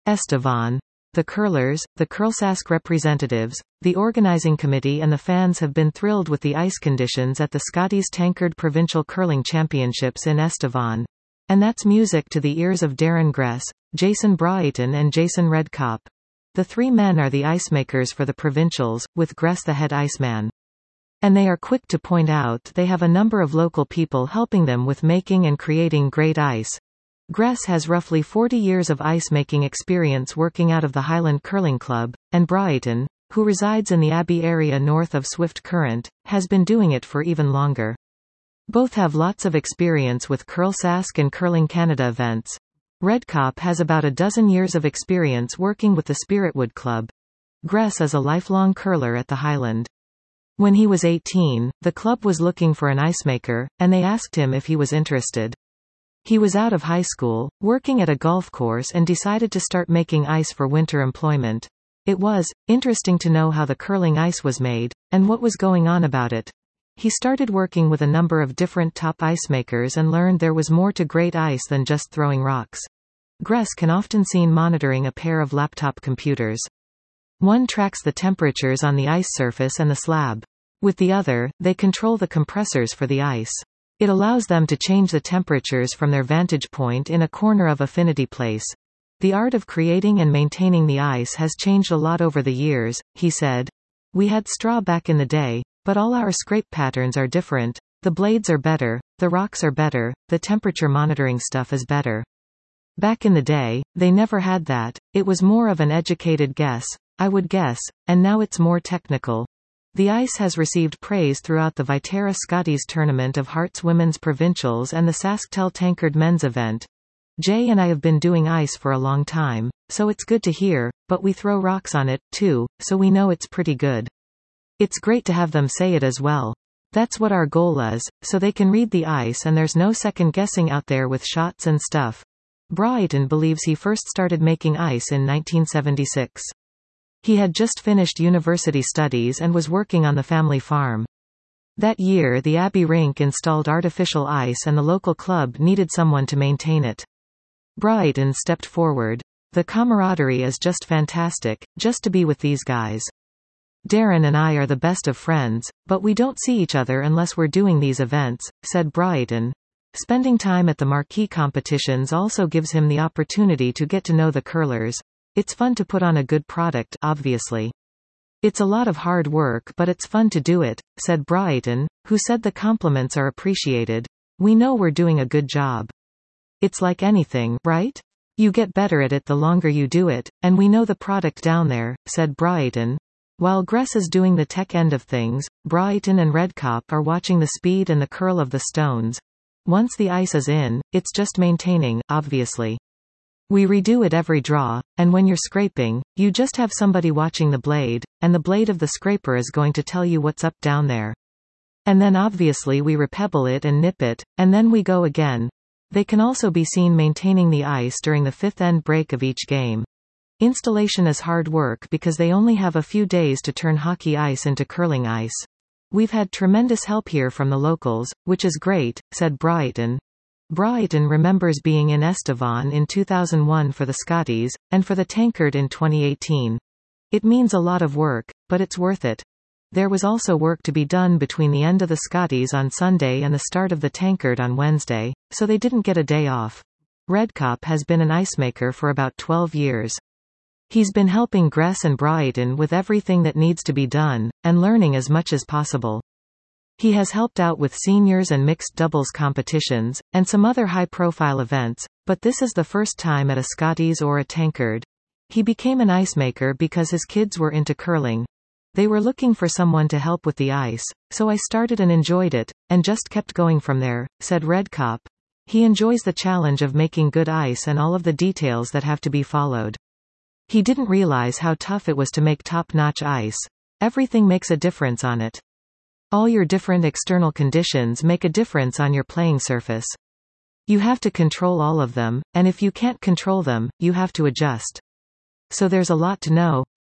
Estevan. The curlers, the Curlsask representatives, the organizing committee and the fans have been thrilled with the ice conditions at the Scotties Tankard Provincial Curling Championships in Estevan. And that's music to the ears of Darren Gress, Jason Broughton and Jason Redkop. The three men are the icemakers for the provincials, with Gress the head iceman. And they are quick to point out they have a number of local people helping them with making and creating great ice. Gress has roughly 40 years of ice-making experience working out of the Highland Curling Club, and Broughton, who resides in the Abbey area north of Swift Current, has been doing it for even longer. Both have lots of experience with Curlsask and Curling Canada events. Redkop has about a dozen years of experience working with the Spiritwood Club. Gress is a lifelong curler at the Highland. When he was 18, the club was looking for an icemaker, and they asked him if he was interested. He was out of high school, working at a golf course and decided to start making ice for winter employment. It was interesting to know how the curling ice was made, and what was going on about it. He started working with a number of different top ice makers and learned there was more to great ice than just throwing rocks. Gress can often seen monitoring a pair of laptop computers. One tracks the temperatures on the ice surface and the slab. With the other, they control the compressors for the ice. It allows them to change the temperatures from their vantage point in a corner of Affinity Place. The art of creating and maintaining the ice has changed a lot over the years, he said. We had straw back in the day, but all our scrape patterns are different. The blades are better, the rocks are better, the temperature monitoring stuff is better. Back in the day, they never had that. It was more of an educated guess, I would guess, and now it's more technical. The ice has received praise throughout the Viterra Scotties Tournament of Hearts Women's Provincials and the SaskTel Tankard Men's event. Jay and I have been doing ice for a long time, so it's good to hear, but we throw rocks on it, too, so we know it's pretty good. It's great to have them say it as well. That's what our goal is, so they can read the ice and there's no second guessing out there with shots and stuff. Broughton believes he first started making ice in 1976. He had just finished university studies and was working on the family farm. That year the Abbey rink installed artificial ice and the local club needed someone to maintain it. Broughton stepped forward. The camaraderie is just fantastic, just to be with these guys. Darren and I are the best of friends, but we don't see each other unless we're doing these events, said Broughton. Spending time at the marquee competitions also gives him the opportunity to get to know the curlers. It's fun to put on a good product, obviously. It's a lot of hard work but it's fun to do it, said Broughton, who said the compliments are appreciated. We know we're doing a good job. It's like anything, right? You get better at it the longer you do it, and we know the product down there, said Broughton. While Gress is doing the tech end of things, Broughton and Redkop are watching the speed and the curl of the stones. Once the ice is in, it's just maintaining, obviously. We redo it every draw, and when you're scraping, you just have somebody watching the blade, and the blade of the scraper is going to tell you what's up down there. And then obviously we repebble it and nip it, and then we go again. They can also be seen maintaining the ice during the fifth end break of each game. Installation is hard work because they only have a few days to turn hockey ice into curling ice. We've had tremendous help here from the locals, which is great, said Broughton. Broughton remembers being in Estevan in 2001 for the Scotties, and for the Tankard in 2018. It means a lot of work, but it's worth it. There was also work to be done between the end of the Scotties on Sunday and the start of the Tankard on Wednesday, so they didn't get a day off. Redkop has been an ice maker for about 12 years. He's been helping Gress and Broughton with everything that needs to be done, and learning as much as possible. He has helped out with seniors and mixed doubles competitions, and some other high-profile events, but this is the first time at a Scotties or a Tankard. He became an ice maker because his kids were into curling. They were looking for someone to help with the ice, so I started and enjoyed it, and just kept going from there, said Redkop. He enjoys the challenge of making good ice and all of the details that have to be followed. He didn't realize how tough it was to make top-notch ice. Everything makes a difference on it. All your different external conditions make a difference on your playing surface. You have to control all of them, and if you can't control them, you have to adjust. So there's a lot to know,